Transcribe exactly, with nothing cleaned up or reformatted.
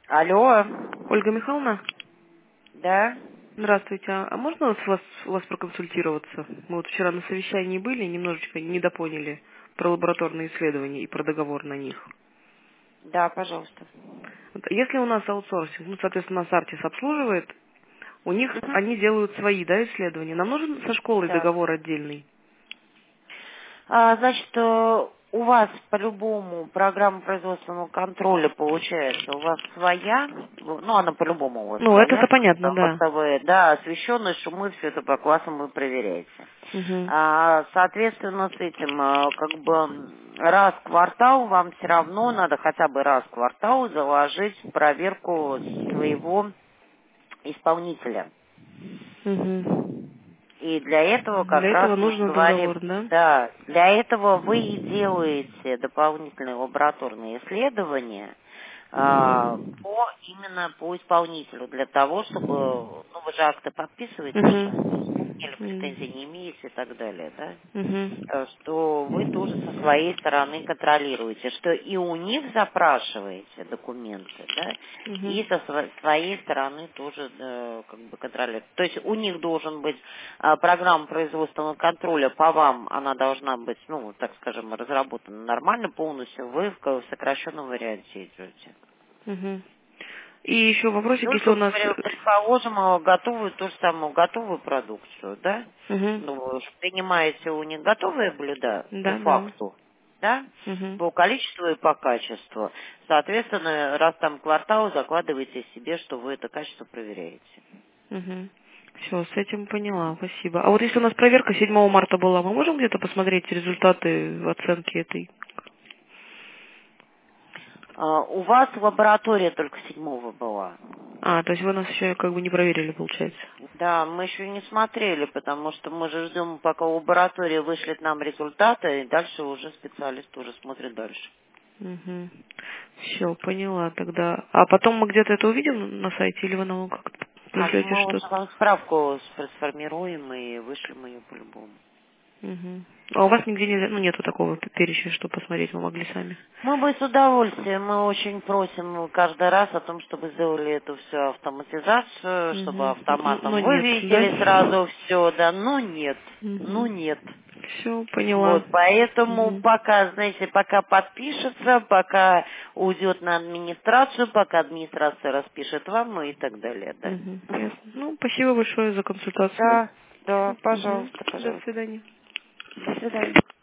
Алло. Ольга Михайловна, Да? здравствуйте. А можно с вас, у вас проконсультироваться? Мы вот вчера на совещании были, немножечко недопоняли про лабораторные исследования и про договор на них. Да, пожалуйста. Вот если у нас аутсорсинг, ну, соответственно, нас Артис обслуживает, у них Мгм. они делают свои, да, исследования. Нам нужен со школой Да. договор отдельный? А, значит, э, у вас по-любому программа производственного контроля получается, у вас своя, ну, она по-любому у вас Ну, это-то своя, понятно, потому да. что вы, да, освещенные шумы, все это по классам вы проверяете. Угу. А, соответственно, с этим, э, как бы, раз в квартал вам все равно надо хотя бы раз в квартал заложить проверку своего исполнителя. Угу. И для этого как Для раз этого мы нужен говорим, договор, да? да, для этого вы и делаете дополнительные лабораторные исследования а, по именно по исполнителю, для того, чтобы, ну вы же акты подписываете, что или Угу. претензий не имеете и так далее, да? Угу. Э, Что вы тоже со своей стороны контролируете, что и у них запрашиваете документы, да, Угу. и со сво- своей стороны тоже э, как бы контролируете. То есть у них должен быть э, программа производственного контроля по вам, она должна быть, ну, так скажем, разработана нормально полностью, вы в ко- в сокращенном варианте идете. Угу. И еще вопросик, Ну, если у чтобы, нас... предположим, э, готовую, ту же самую готовую продукцию, да? Угу. Ну, вы ж принимаете у них готовые блюда по Да, да. факту, да? Угу. По количеству и по качеству. Соответственно, раз там квартал, закладываете себе, что вы это качество проверяете. Угу. Все, с этим поняла, спасибо. А вот если у нас проверка седьмого марта была, мы можем где-то посмотреть результаты оценки этой? А, у вас лаборатория только седьмого была. А, то есть вы нас еще как бы не проверили, получается? Да, мы еще не смотрели, потому что мы же ждем, пока лаборатория вышлет нам результаты, и дальше уже специалист уже смотрит дальше. Угу. Все, поняла тогда. А потом мы где-то это увидим на сайте, или вы нам как-то А пришлете мы уже что-то? вам справку с- сформируем и вышлем ее по-любому. Угу. А у вас нигде не, ну, нету такого перечня, что посмотреть мы могли сами? Мы бы с удовольствием, мы очень просим каждый раз о том, чтобы сделали эту всю автоматизацию, чтобы Угу. Но автоматом вы нет, да? видели сразу все, да, но нет, ну Угу. нет. Все, поняла. Вот, поэтому Угу. пока, знаете, пока подпишется, пока уйдет на администрацию, пока администрация распишет вам, ну и так далее, да. Угу. Ясно. Ну, спасибо большое за консультацию. Да, да, Угу. пожалуйста, До пожалуйста. свидания. До свидания.